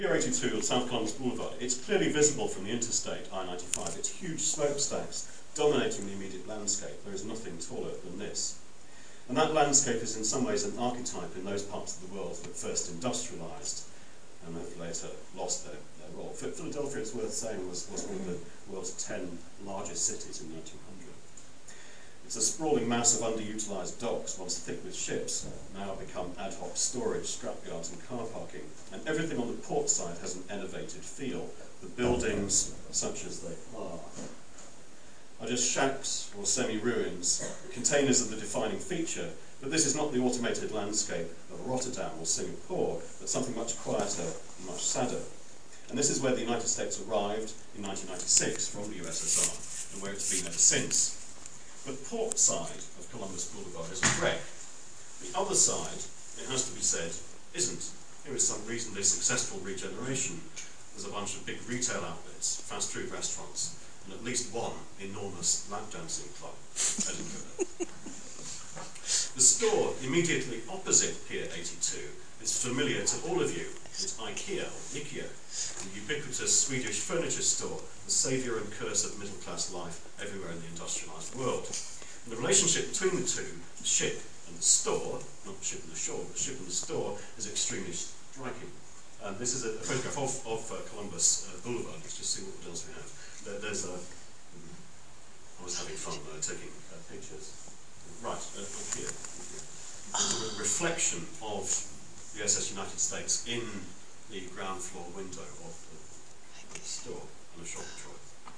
Pier 82 of South Columbus Boulevard, it's clearly visible from the interstate, I-95. It's huge smokestacks dominating the immediate landscape. There is nothing taller than this. And that landscape is in some ways an archetype in those parts of the world that first industrialised and have later lost their role. Philadelphia, it's worth saying, was one of the world's 10 largest cities in 1900. It's a sprawling mass of underutilised docks, once thick with ships, now become ad hoc storage, scrapyards and car parking. And everything on the port side has an elevated feel. The buildings, such as they are just shacks or semi-ruins, containers of the defining feature, but this is not the automated landscape of Rotterdam or Singapore, but something much quieter and much sadder. And this is where the United States arrived in 1996 from the USSR, and where it's been ever since. But port side of Columbus Boulevard is a wreck. The other side, it has to be said, isn't. Here is some reasonably successful regeneration. There's a bunch of big retail outlets, fast food restaurants, and at least one enormous lap dancing club, Edinburgh. The store immediately opposite Pier 82 is familiar to all of you. It's IKEA, the ubiquitous Swedish furniture store, the saviour and curse of middle-class life everywhere in the industrialised world. And the relationship between the two, the ship and the store, not the ship and the shore, but the ship and the store, is extremely striking. This is a photograph of Columbus Boulevard. Let's just see what else we have. There's a... I was having fun taking pictures. Right, here. There's a reflection of the USS United States in the ground floor window of the store on the shop Troy.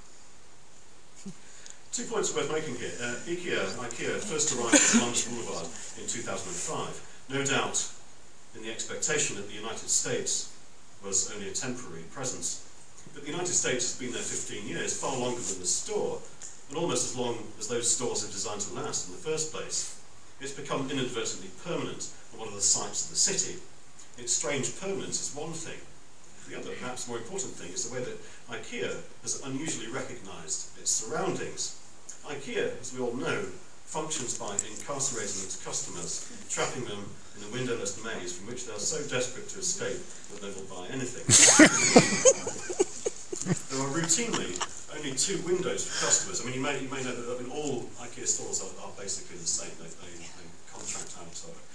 2 points worth making here. IKEA first arrived at Columbus Boulevard in 2005, no doubt in the expectation that the United States was only a temporary presence. But the United States has been there 15 years, far longer than the store, and almost as long as those stores are designed to last in the first place. It's become inadvertently permanent on one of the sites of the city. Its strange permanence is one thing. The other, perhaps more important thing, is the way that IKEA has unusually recognised its surroundings. IKEA, as we all know, functions by incarcerating its customers, trapping them in a windowless maze from which they are so desperate to escape that they will buy anything. There are routinely only 2 windows for customers. I mean, you may know that all IKEA stores are basically the same. They contract out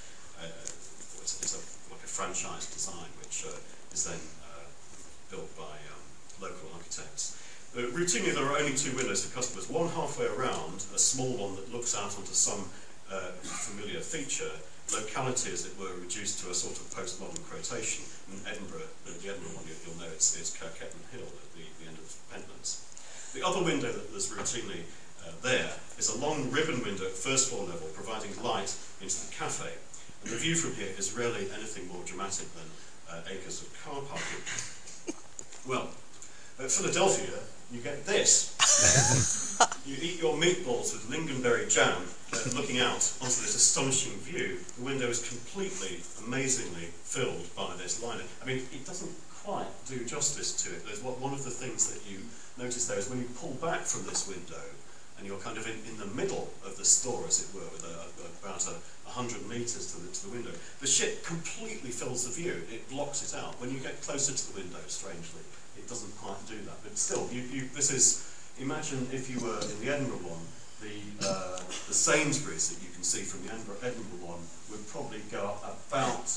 like a franchise design, which is then built by local architects. Routinely, there are only 2 windows for customers. One halfway around, a small one that looks out onto some familiar feature. Locality, as it were, reduced to a sort of postmodern quotation. In Edinburgh, the Edinburgh one, you'll know it's Kirketten Hill at the end of Pentlands. The other window that there's routinely there is a long ribbon window at first floor level, providing light into the cafe. And the view from here is rarely anything more dramatic than acres of car parking. Well, at Philadelphia, you get this. You eat your meatballs with lingonberry jam, looking out onto this astonishing view. The window is completely, amazingly filled by this liner. I mean, it doesn't quite do justice to it. There's one of the things that you notice there is when you pull back from this window, and you're kind of in the middle of the store, as it were, with about 100 metres to the window. The ship completely fills the view. It blocks it out. When you get closer to the window, strangely, it doesn't quite do that. But still, this is, imagine if you were in the Edinburgh one, the Sainsbury's that you can see from the Edinburgh one would probably go up about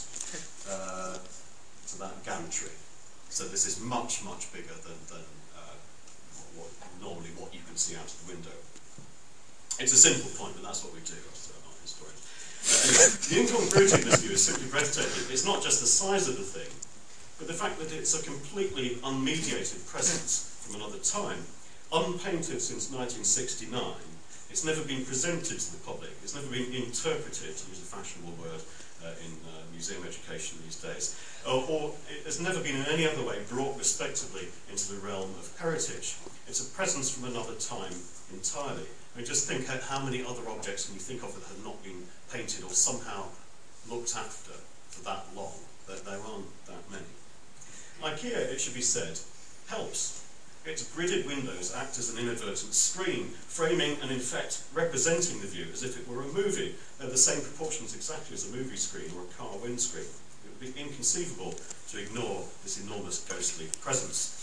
to that gantry. So this is much, much bigger than normally what you can see out of the window. It's a simple point, but that's what we do. I'm not a historian. Anyway, the incongruity in this view is simply breathtaking. It's not just the size of the thing, but the fact that it's a completely unmediated presence from another time. Unpainted since 1969, it's never been presented to the public, it's never been interpreted, to use a fashionable word in museum education these days, or it has never been in any other way brought respectively into the realm of heritage. It's a presence from another time entirely. I mean, just think how many other objects can you think of that have not been painted or somehow looked after for that long. There aren't that many. IKEA, it should be said, helps. Its gridded windows act as an inadvertent screen, framing and in fact representing the view as if it were a movie. They're the same proportions exactly as a movie screen or a car windscreen. be inconceivable to ignore this enormous ghostly presence.